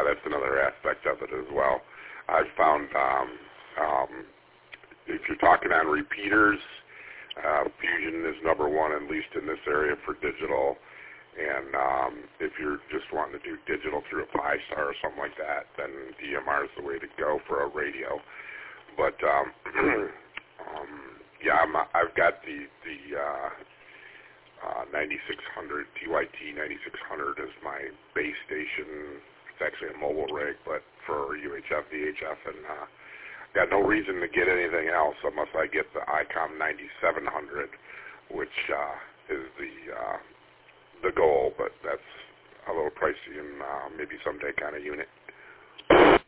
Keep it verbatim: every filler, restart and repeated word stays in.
that's another aspect of it as well. I've found um, um, if you're talking on repeaters, uh, Fusion is number one, at least in this area, for digital. And um, if you're just wanting to do digital through a Pi-Star or something like that, then D M R is the way to go for a radio. But um, um, yeah, I'm, I've got the the uh, uh, ninety-six hundred T Y T ninety-six hundred as my base station. It's actually a mobile rig, but for U H F, V H F, and uh, got no reason to get anything else unless I get the ICOM ninety-seven hundred, which uh, is the uh, the goal, but that's a little pricey and uh, maybe someday kind of unit.